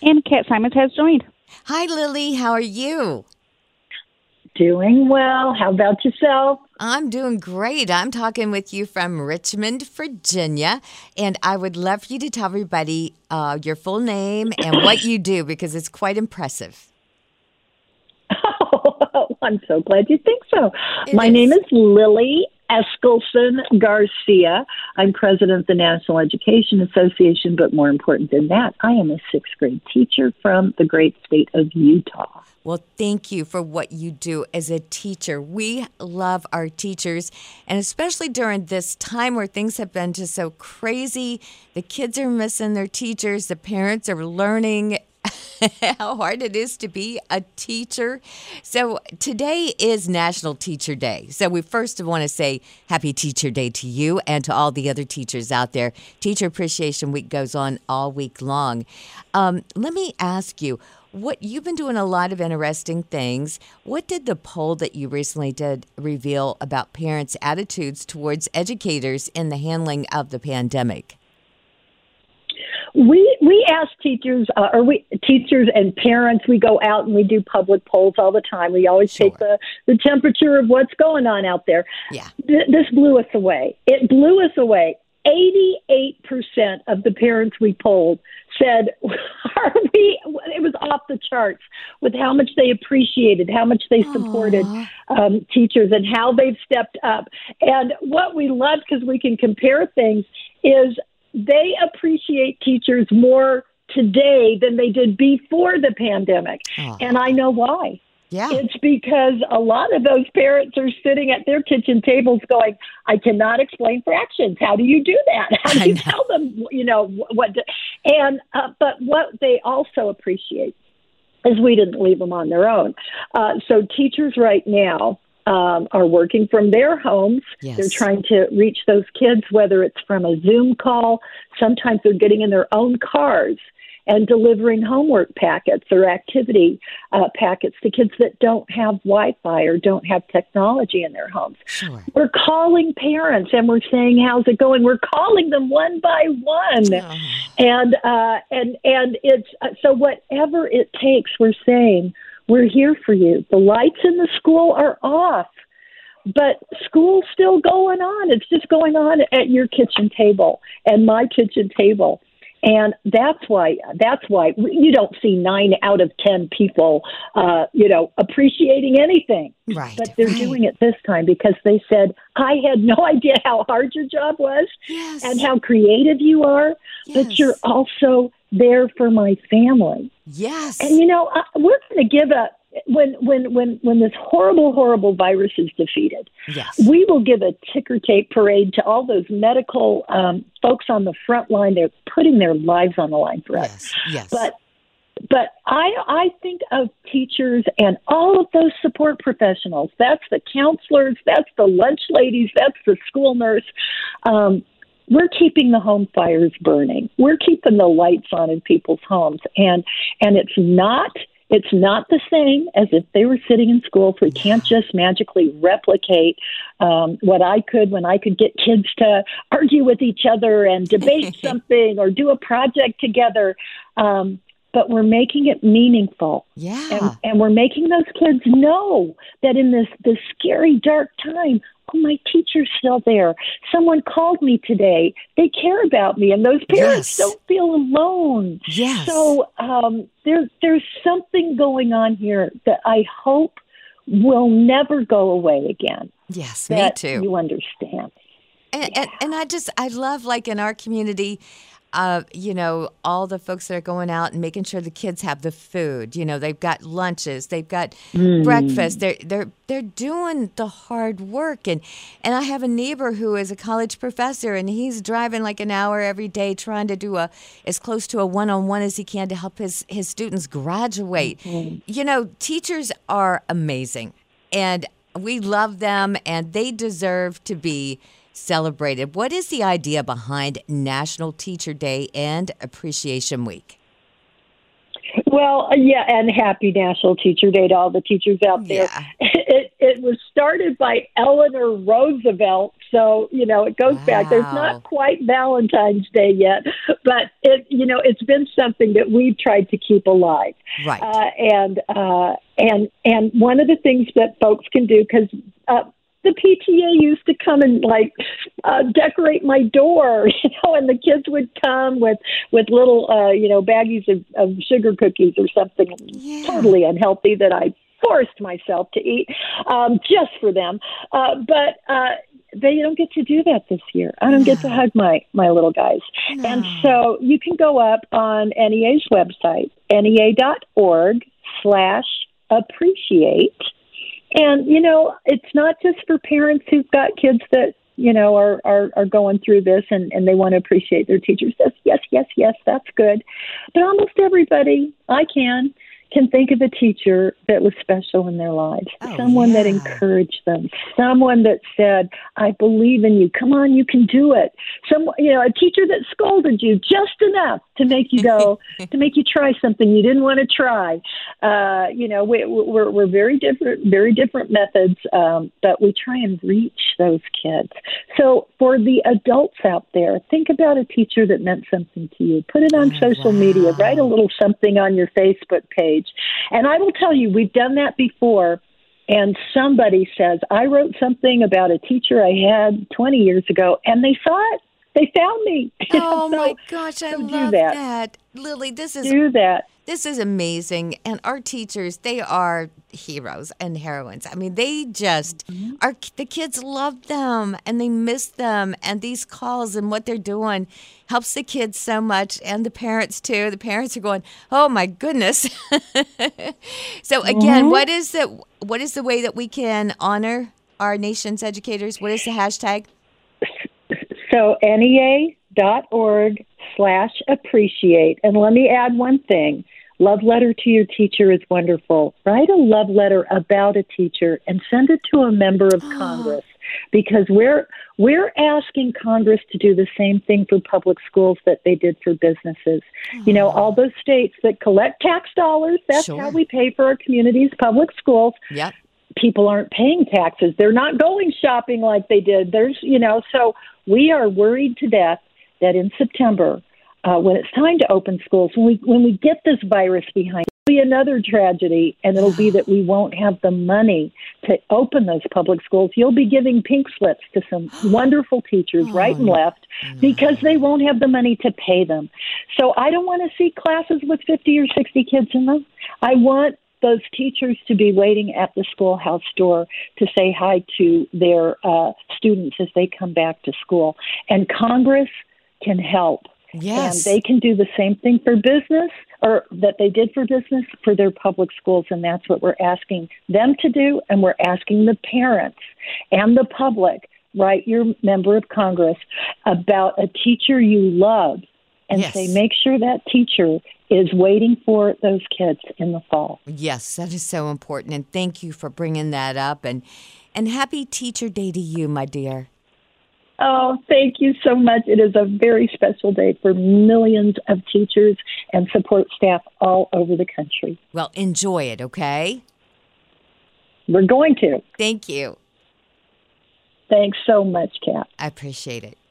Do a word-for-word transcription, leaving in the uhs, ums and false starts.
And Kat Simons has joined. Hi, Lily. How are you? Doing well. How about yourself? I'm doing great. I'm talking with you from Richmond, Virginia, and I would love for you to tell everybody uh, your full name and what you do because it's quite impressive. Oh, I'm so glad you think so. It My is. name is Lily Eskelson Garcia. I'm president of the National Education Association, but more important than that, I am a sixth grade teacher from the great state of Utah. Well, thank you for what you do as a teacher. We love our teachers, and especially during this time where things have been just so crazy. The kids are missing their teachers. The parents are learning how hard it is to be a teacher. So today is National Teacher Day. So we first want to say Happy Teacher Day to you and to all the other teachers out there. Teacher Appreciation Week goes on all week long. Um, let me ask you, what you've been doing a lot of interesting things. What did the poll that you recently did reveal about parents' attitudes towards educators in the handling of the pandemic? We we ask teachers, uh, or we teachers and parents. We go out and we do public polls all the time. We always Sure. take the, the temperature of what's going on out there. Yeah. Th- this blew us away. It blew us away. eighty-eight percent of the parents we polled said, "Are we?" It was off the charts with how much they appreciated, how much they supported um, teachers, and how they've stepped up. And what we love, because we can compare things, is they appreciate teachers more today than they did before the pandemic. Aw. And I know why. Yeah. It's because a lot of those parents are sitting at their kitchen tables going, I cannot explain fractions. How do you do that? How do I you know. tell them, you know, what? To, and, uh, but what they also appreciate is we didn't leave them on their own. Uh, so teachers right now um, are working from their homes. Yes. They're trying to reach those kids, whether it's from a Zoom call. Sometimes they're getting in their own cars and delivering homework packets or activity uh, packets to kids that don't have Wi-Fi or don't have technology in their homes. Sure. We're calling parents and we're saying, how's it going? We're calling them one by one. Oh. And, uh, and, and it's, uh, so whatever it takes, we're saying, we're here for you. The lights in the school are off, but school's still going on. It's just going on at your kitchen table and my kitchen table. And that's why, that's why you don't see nine out of ten people, uh, you know, appreciating anything. Right. But they're right. doing it this time because they said, I had no idea how hard your job was Yes. and how creative you are, Yes. but you're also there for my family. Yes. And, you know, uh, we're going to give a, when, when, when, when this horrible, horrible virus is defeated, Yes. we will give a ticker tape parade to all those medical um, folks on the front line. They're putting their lives on the line for us. Yes. Yes. But but I I think of teachers and all of those support professionals. That's the counselors. That's the lunch ladies. That's the school nurse. Um, we're keeping the home fires burning. We're keeping the lights on in people's homes, and and it's not. It's not the same as if they were sitting in school. So we can't just magically replicate um, what I could when I could get kids to argue with each other and debate something or do a project together. Um, but we're making it meaningful. Yeah. And, and we're making those kids know that in this, this scary, dark time, oh, my teacher's still there. Someone called me today. They care about me. And those parents Yes. don't feel alone. Yes. So um, there, there's something going on here that I hope will never go away again. Yes, me That too. you understand. And, and, and I just, I love, like, in our community, uh, you know, all the folks that are going out and making sure the kids have the food. You know, they've got lunches, they've got breakfast. They're they're they're doing the hard work. And and I have a neighbor who is a college professor, and he's driving like an hour every day trying to do a as close to a one-on-one as he can to help his his students graduate. You know, teachers are amazing, and we love them, and they deserve to be celebrated. What is the idea behind National Teacher Day and Appreciation Week? Well, yeah, and happy National Teacher Day to all the teachers out there. Yeah. It, it was started by Eleanor Roosevelt, so, you know, it goes Wow. back. There's not quite Valentine's Day yet, but, it, you know, it's been something that we've tried to keep alive. Right. Uh, and, uh, and, and one of the things that folks can do, because uh, the P T A used to come and like uh, decorate my door, you know, and the kids would come with with little, uh, you know, baggies of, of sugar cookies or something Yeah. totally unhealthy that I forced myself to eat um, just for them. Uh, but uh, they don't get to do that this year. I don't get to hug my my little guys, No. and so you can go up on N E A's website, N E A dot org slash appreciate. And, you know, it's not just for parents who've got kids that, you know, are, are, are going through this and, and they want to appreciate their teachers. Yes, yes, yes, yes, that's good. But almost everybody I can can think of a teacher that was special in their lives, Oh, someone yeah. that encouraged them, someone that said, I believe in you. Come on, you can do it. Some, you know, a teacher that scolded you just enough to make you go, to make you try something you didn't want to try. Uh, you know, we, we're, we're very different, very different methods, um, but we try and reach those kids. So for the adults out there, think about a teacher that meant something to you. Put it on Oh, social wow. media, write a little something on your Facebook page. And I will tell you, we've done that before. And somebody says, I wrote something about a teacher I had twenty years ago, and they saw it. They found me. Oh, So- my gosh, I so do love that. that. Lily, this is Do that. This is amazing. And our teachers, they are heroes and heroines. I mean, they just are, the kids love them and they miss them. And these calls and what they're doing helps the kids so much and the parents too. The parents are going, oh my goodness. So again, what is the, what is the way that we can honor our nation's educators? What is the hashtag? So N E A dot org slash appreciate. And let me add one thing. Love letter to your teacher is wonderful. Write a love letter about a teacher and send it to a member of Congress, because we're we're asking Congress to do the same thing for public schools that they did for businesses. You know, all those states that collect tax dollars, that's Sure. how we pay for our communities' public schools. Yep. People aren't paying taxes. They're not going shopping like they did. There's, you know, so we are worried to death that in September, uh, when it's time to open schools, when we when we get this virus behind, it'll be another tragedy, and it'll be that we won't have the money to open those public schools. You'll be giving pink slips to some wonderful teachers right and left because they won't have the money to pay them. So I don't want to see classes with fifty or sixty kids in them. I want those teachers to be waiting at the schoolhouse door to say hi to their uh, students as they come back to school. And Congress can help. Yes. And they can do the same thing for business, or that they did for business, for their public schools. And that's what we're asking them to do. And we're asking the parents and the public, write your member of Congress about a teacher you love and Yes. say, make sure that teacher is waiting for those kids in the fall. Yes, that is so important. And thank you for bringing that up. And, and happy Teacher Day to you, my dear. Oh, thank you so much. It is a very special day for millions of teachers and support staff all over the country. Well, enjoy it, okay? We're going to. Thank you. Thanks so much, Kat. I appreciate it.